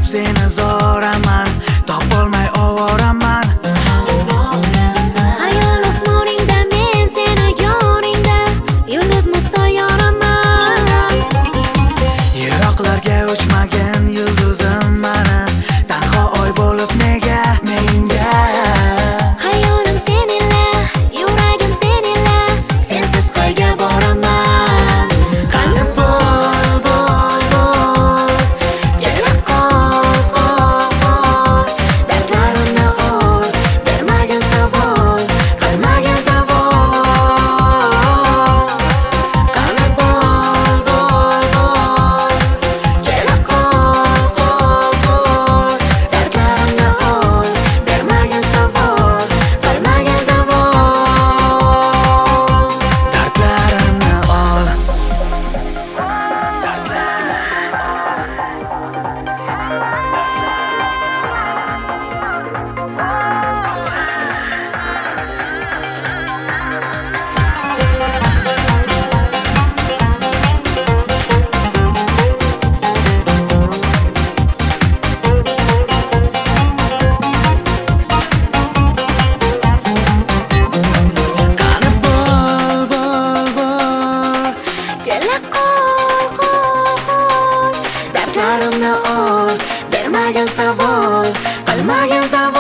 seni zo'raman, topolmay ovoraman. Hayol osmoningda men seni yoringda yulduz misol yoraman. Yiroqlarga uchmagan yulduzim mani, tanho oy bo'lib nega menga? Hayolim seninla, yuragim seninla, sensiz qayga boraman? Qalbim bol bol bol, kela qol qol qol, dardlarimni ol, bermagin savol, qilmagin savol. Qalbim bol bol bol, kela qol qol qol, dardlarimni ol, bermagin savol, qilmagin savol. Dardlarimni ol. Qani bol bol bol, Kela qol qol qol, dardlarimni ol, bermagin savol, qilmagin savol.